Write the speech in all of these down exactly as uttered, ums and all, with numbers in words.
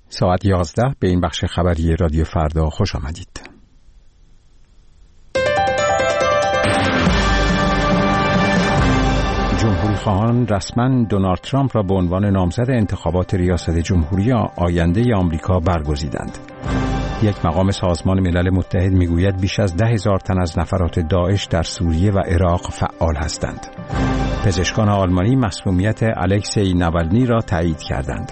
ساعت یازده به این بخش خبری رادیو فردا خوش آمدید. جمهوری‌خواهان رسما دونالد ترامپ را به عنوان نامزد انتخابات ریاست جمهوری آینده آمریکا برگزیدند. یک مقام سازمان ملل متحد میگوید بیش از ده هزار تن از نفرات داعش در سوریه و عراق فعال هستند. پزشکان آلمانی مسمومیت الکسی ناوالنی را تایید کردند.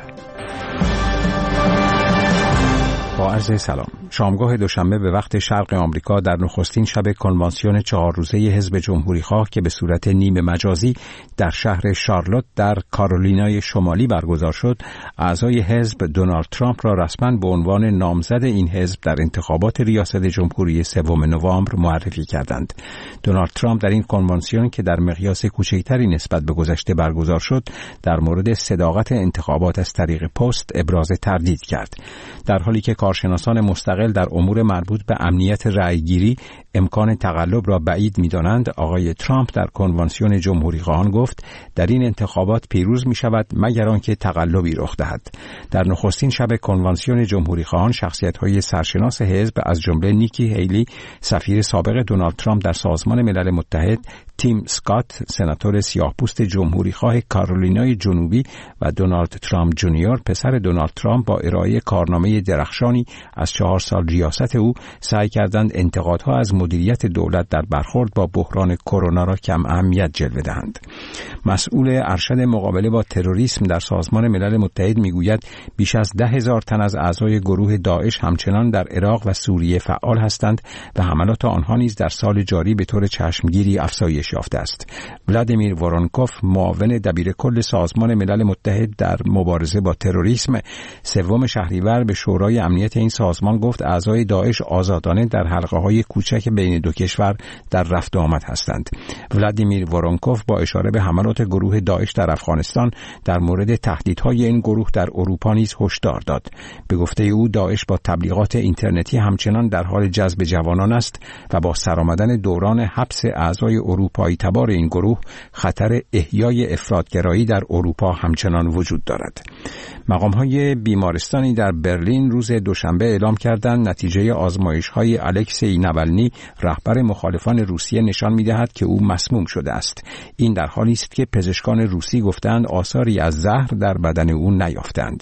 با عرض سلام. شامگاه دوشنبه به وقت شرق آمریکا در نخستین شب کنوانسیون چهار روزه حزب جمهوری‌خواه که به صورت نیمه مجازی در شهر شارلوت در کارولینای شمالی برگزار شد، اعضای حزب دونالد ترامپ را رسما به عنوان نامزد این حزب در انتخابات ریاست جمهوری سوم نوامبر معرفی کردند. دونالد ترامپ در این کنوانسیون که در مقیاس کوچکتری نسبت به گذشته برگزار شد، در مورد صداقت انتخابات از طریق پست ابراز تردید کرد، در حالی که کارشناسان مستقل در امور مربوط به امنیت رأیگیری امکان تقلب را بعید می‌دانند. آقای ترامپ در کنوانسیون جمهوری‌خواهان گفت در این انتخابات پیروز می‌شود مگر آنکه تقلبی رخ دهد. در نخستین شب کنوانسیون جمهوری‌خواهان شخصیت‌های سرشناس حزب از جمله نیکی هیلی، سفیر سابق دونالد ترامپ در سازمان ملل متحد، تیم اسکات، سناتور سیاه‌پوست جمهوری‌خواه کارولینای جنوبی و دونالد ترامپ جونیور، پسر دونالد ترامپ، با ارائه کارنامه درخشانی از چهار سال ریاست او سعی کردند انتقادها از مدیریت دولت در برخورد با بحران کرونا را کم اهمیت جلوه دهند. مسئول ارشد مقابله با تروریسم در سازمان ملل متحد میگوید بیش از ده هزار تن از اعضای گروه داعش همچنان در عراق و سوریه فعال هستند و حملات آنها نیز در سال جاری به طور چشمگیری افزایش یافته است. ولادیمیر وورونکوف، معاون دبیر کل سازمان ملل متحد در مبارزه با تروریسم، سوم شهریور به شورای امنیت این سازمان گفت اعضای داعش آزادانه در حلقه‌های کوچک بین دو کشور در رفت و آمد هستند. ولادیمیر وورونکوف با اشاره به حملات گروه داعش در افغانستان در مورد تهدیدهای این گروه در اروپا نیز هشدار داد. به گفته او داعش با تبلیغات اینترنتی همچنان در حال جذب جوانان است و با سرآمدن دوران حبس اعضای اروپایی تبار این گروه خطر احیای افراطگرایی در اروپا همچنان وجود دارد. مقام‌های بیمارستانی در برلین روز دوشنبه اعلام کردند نتیجه آزمایش‌های الکسی ناوالنی، رهبر مخالفان روسیه، نشان می‌دهد که او مسموم شده است. این در حالی است که پزشکان روسی گفتند آثاری از زهر در بدن او نیافتند.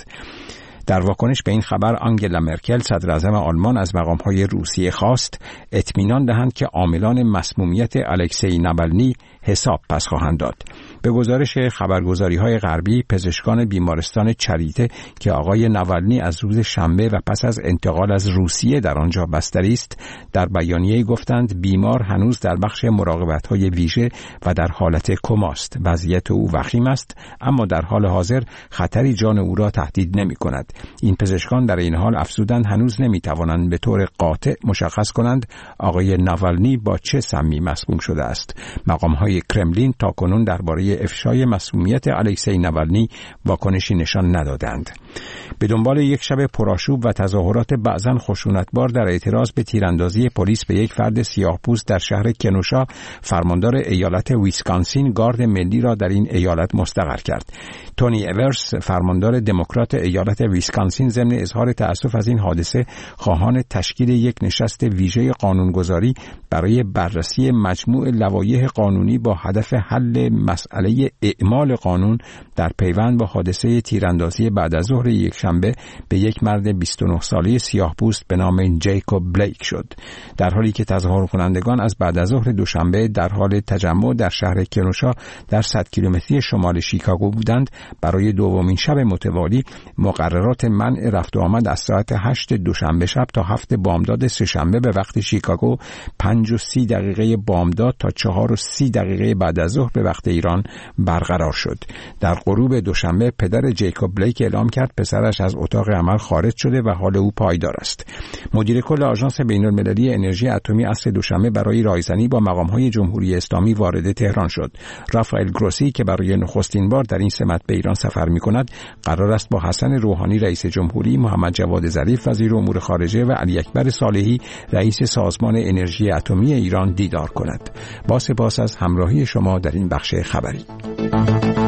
در واکنش به این خبر آنگلا مرکل، صدراعظم آلمان، از مقام‌های روسیه خواست اطمینان دهند که عاملان مسمومیت الکسی ناوالنی حساب پس خواهند داد. به گزارش خبرگزاری‌های غربی، پزشکان بیمارستان چریته که آقای ناوالنی از روز شنبه و پس از انتقال از روسیه در آنجا بستری است، در بیانیه‌ای گفتند بیمار هنوز در بخش مراقبت‌های ویژه و در حالت کماست. وضعیت او وخیم است، اما در حال حاضر خطری جان او را تهدید نمی‌کند. این پزشکان در این حال افزودند هنوز نمی‌توانند به طور قاطع مشخص کنند آقای ناوالنی با چه سمی مسموم شده است. مقام‌های کرملین تاکنون درباره افشای مسمومیت الکسی ناوالنی واکنشی نشان ندادند. به دنبال یک شب پرآشوب و تظاهرات بعضاً خشونتبار در اعتراض به تیراندازی پلیس به یک فرد سیاه‌پوست در شهر کنوشا، فرماندار ایالت ویسکانسین گارد ملی را در این ایالت مستقر کرد. تونی اورس، فرماندار دموکرات ایالت ویسکانسین، ضمن اظهار تأسف از این حادثه خواهان تشکیل یک نشست ویژه قانونگذاری برای بررسی مجموع لوایح قانونی با هدف حل مسئله اعمال قانون در پیوند با حادثه تیراندازی بعد از ظهر یک شنبه به یک مرد بیست و نه ساله سیاه‌پوست به نام جیکوب بلیک شد. در حالی که تظاهر کنندگان از بعد از ظهر دوشنبه در حال تجمع در شهر کنوشا در صد کیلومتری شمال شیکاگو بودند، برای دومین شب متوالی مقررات منع رفت و آمد از ساعت هشت دوشنبه شب تا هفت بامداد سه‌شنبه به وقت شیکاگو، پنج و سی دقیقه بامداد تا چهار و سی دقیقه بعد از ظهر به وقت ایران برقرار شد. در غروب دوشنبه پدر جیکوب بلیک اعلام کرد پسرش از اتاق عمل خارج شده و حال او پایدار است. مدیر کل آژانس بین‌المللی انرژی اتمی عصر دوشنبه برای رایزنی با مقام‌های جمهوری اسلامی وارد تهران شد. رافائل گروسی که برای نخستین بار در این سمت به ایران سفر می‌کند، قرار است با حسن روحانی رئیس جمهوری، محمد جواد ظریف وزیر امور خارجه و علی اکبر صالحی رئیس سازمان انرژی اتمی ایران دیدار کند. با سپاس از همراهی شما در این بخش خبری.